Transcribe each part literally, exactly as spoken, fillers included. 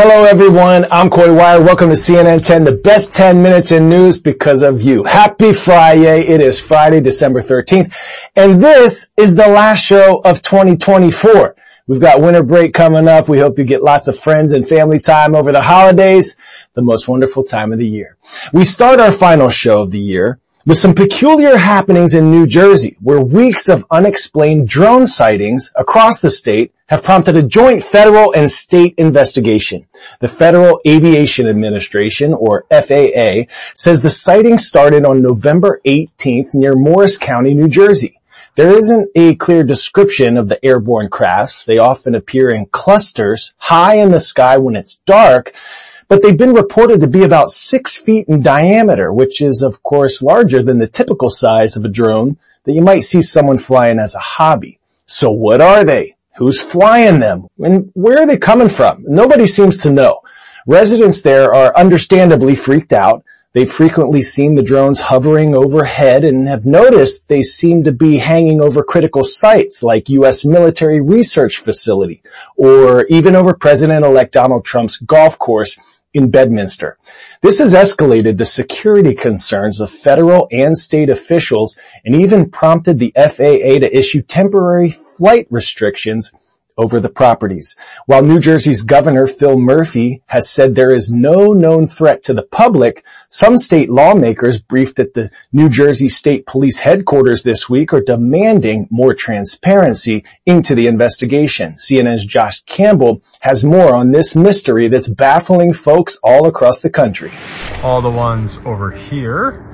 Hello everyone, I'm Coy Wire. Welcome to C N N ten, the best ten minutes in news because of you. Happy Friday. It is Friday, December thirteenth, and this is the last show of twenty twenty-four. We've got winter break coming up. We hope you get lots of friends and family time over the holidays, the most wonderful time of the year. We start our final show of the year with some peculiar happenings in New Jersey, where weeks of unexplained drone sightings across the state have prompted a joint federal and state investigation. The Federal Aviation Administration, or F A A, says the sighting started on November eighteenth near Morris County, New Jersey. There isn't a clear description of the airborne crafts. They often appear in clusters high in the sky when it's dark, but they've been reported to be about six feet in diameter, which is, of course, larger than the typical size of a drone that you might see someone flying as a hobby. So what are they? Who's flying them? And where are they coming from? Nobody seems to know. Residents there are understandably freaked out. They've frequently seen the drones hovering overhead and have noticed they seem to be hanging over critical sites like U S military research facility or even over President-elect Donald Trump's golf course in Bedminster. This has escalated the security concerns of federal and state officials and even prompted the F A A to issue temporary flight restrictions over the properties. While New Jersey's Governor Phil Murphy has said there is no known threat to the public, some state lawmakers briefed at the New Jersey State Police headquarters this week are demanding more transparency into the investigation. C N N's Josh Campbell has more on this mystery that's baffling folks all across the country. All the ones over here.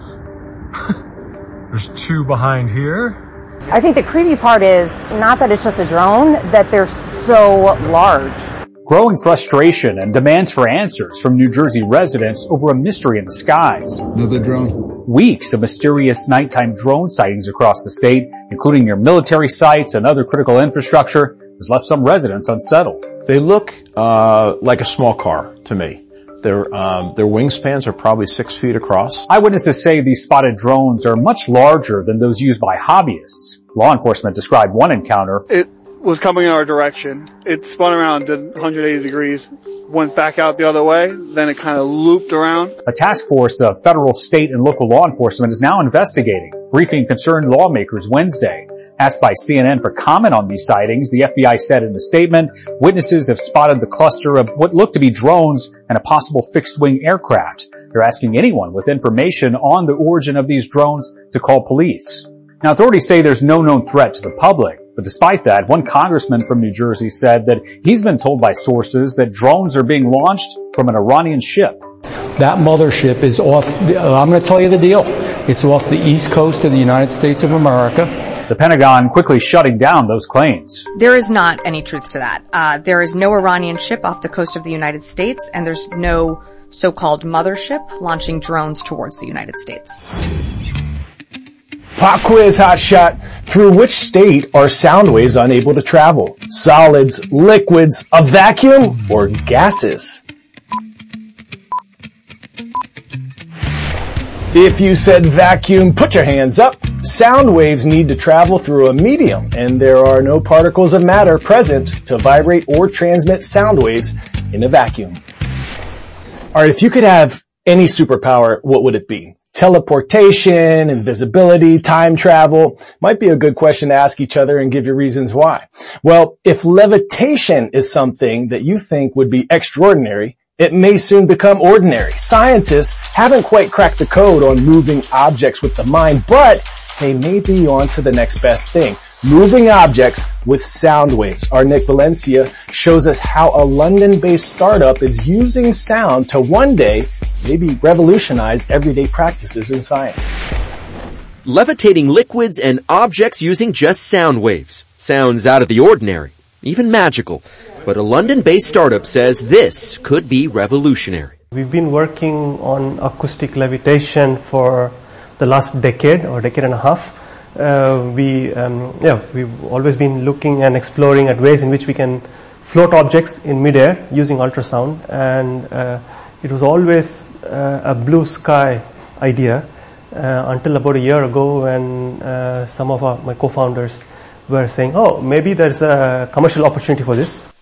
There's two behind here. I think the creepy part is not that it's just a drone, that they're so large. Growing frustration and demands for answers from New Jersey residents over a mystery in the skies. Another drone. Weeks of mysterious nighttime drone sightings across the state, including near military sites and other critical infrastructure, has left some residents unsettled. They look uh like a small car to me. Their, um, their wingspans are probably six feet across. Eyewitnesses say these spotted drones are much larger than those used by hobbyists. Law enforcement described one encounter. It was coming in our direction. It spun around, did one hundred eighty degrees, went back out the other way, then it kind of looped around. A task force of federal, state, and local law enforcement is now investigating, briefing concerned lawmakers Wednesday. Asked by C N N for comment on these sightings, the F B I said in a statement, witnesses have spotted the cluster of what looked to be drones and a possible fixed-wing aircraft. They're asking anyone with information on the origin of these drones to call police. Now, authorities say there's no known threat to the public, but despite that, one congressman from New Jersey said that he's been told by sources that drones are being launched from an Iranian ship. That mothership is off, I'm going to tell you the deal. It's off the east coast of the United States of America. The Pentagon quickly shutting down those claims. There is not any truth to that. Uh, there is no Iranian ship off the coast of the United States, and there's no so-called mothership launching drones towards the United States. Pop quiz hot shot. Through which state are sound waves unable to travel? Solids, liquids, a vacuum, or gases? If you said vacuum, put your hands up. Sound waves need to travel through a medium, and there are no particles of matter present to vibrate or transmit sound waves in a vacuum. Alright, if you could have any superpower, what would it be? Teleportation, invisibility, time travel? Might be a good question to ask each other and give you reasons why. Well, if levitation is something that you think would be extraordinary, it may soon become ordinary. Scientists haven't quite cracked the code on moving objects with the mind, but they may be on to the next best thing. Moving objects with sound waves. Our Nick Valencia shows us how a London-based startup is using sound to one day maybe revolutionize everyday practices in science. Levitating liquids and objects using just sound waves. Sounds out of the ordinary, even magical. But a London-based startup says this could be revolutionary. We've been working on acoustic levitation for the last decade or decade and a half. Uh, we, um, yeah, we've always been looking and exploring at ways in which we can float objects in midair using ultrasound, and uh, it was always uh, a blue sky idea uh, until about a year ago when uh, some of our, my co-founders were saying, oh, maybe there's a commercial opportunity for this.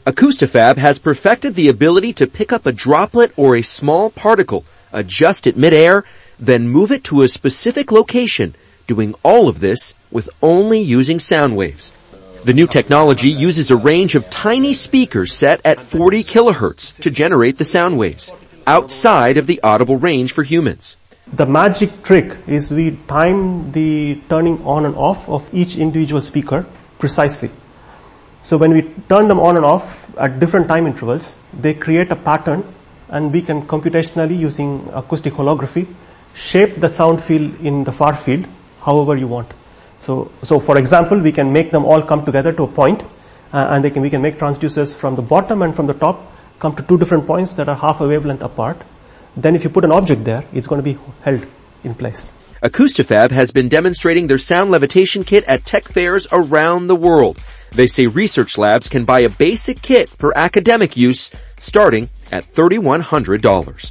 Acoustifab has perfected the ability to pick up a droplet or a small particle, adjust it midair, then move it to a specific location, doing all of this with only using sound waves. The new technology uses a range of tiny speakers set at forty kilohertz to generate the sound waves, outside of the audible range for humans. The magic trick is we time the turning on and off of each individual speaker precisely. So when we turn them on and off at different time intervals, they create a pattern, and we can computationally, using acoustic holography, shape the sound field in the far field however you want. So, so for example, we can make them all come together to a point, uh, and they can, we can make transducers from the bottom and from the top come to two different points that are half a wavelength apart. Then if you put an object there, it's going to be held in place. Acoustifab has been demonstrating their sound levitation kit at tech fairs around the world. They say research labs can buy a basic kit for academic use starting at three thousand one hundred dollars.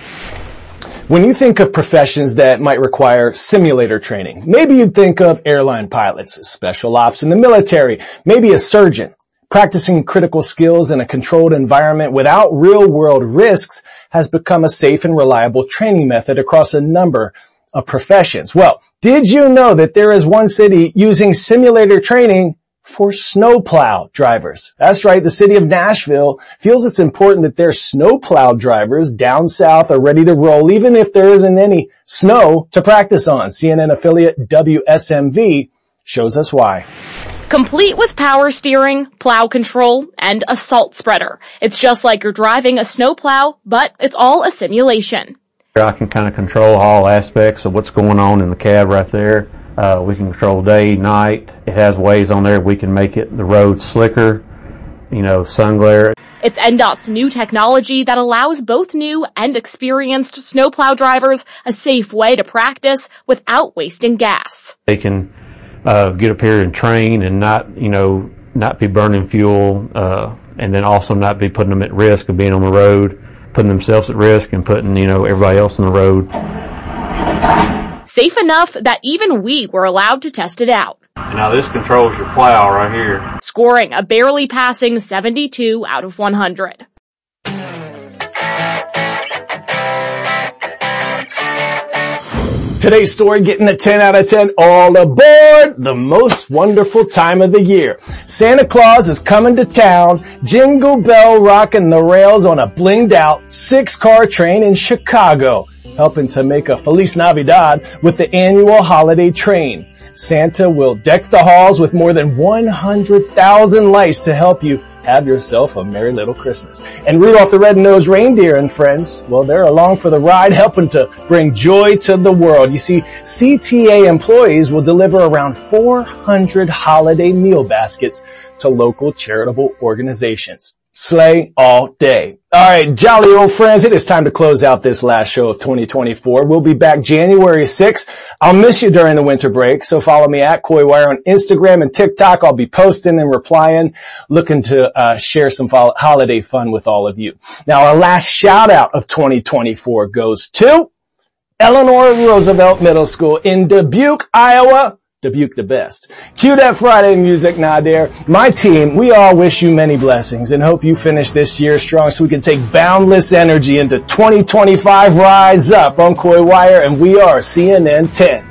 When you think of professions that might require simulator training, maybe you'd think of airline pilots, special ops in the military, maybe a surgeon. Practicing critical skills in a controlled environment without real-world risks has become a safe and reliable training method across a number of professions. Well, did you know that there is one city using simulator training for snowplow drivers? That's right, the city of Nashville feels it's important that their snowplow drivers down south are ready to roll even if there isn't any snow to practice on. C N N affiliate W S M V shows us why. Complete with power steering, plow control, and a salt spreader. It's just like you're driving a snowplow, but it's all a simulation. I can kind of control all aspects of what's going on in the cab right there. Uh, we can control day, night. It has ways on there we can make it the road slicker, you know, sun glare. It's N D O T's new technology that allows both new and experienced snowplow drivers a safe way to practice without wasting gas. They can uh, get up here and train and not, you know, not be burning fuel, uh, and then also not be putting them at risk of being on the road, putting themselves at risk and putting, you know, everybody else on the road. Safe enough that even we were allowed to test it out. Now this controls your plow right here. Scoring a barely passing seventy-two out of one hundred. Today's story getting a ten out of ten. All aboard the most wonderful time of the year. Santa Claus is coming to town. Jingle bell rocking the rails on a blinged out six car train in Chicago, helping to make a Feliz Navidad with the annual holiday train. Santa will deck the halls with more than one hundred thousand lights to help you have yourself a merry little Christmas. And Rudolph the Red-Nosed Reindeer and friends, well, they're along for the ride, helping to bring joy to the world. You see, C T A employees will deliver around four hundred holiday meal baskets to local charitable organizations. Slay all day. All right, jolly old friends, it is time to close out this last show of twenty twenty-four. We'll be back January sixth. I'll miss you during the winter break, so follow me at CoyWire on Instagram and TikTok. I'll be posting and replying, looking to uh share some holiday fun with all of you. Now, our last shout out of twenty twenty-four goes to Eleanor Roosevelt Middle School in Dubuque, Iowa. Dubuque the best. Cue that Friday music, Nadir. My team, we all wish you many blessings and hope you finish this year strong so we can take boundless energy into twenty twenty-five. Rise up on CoyWire, and we are C N N ten.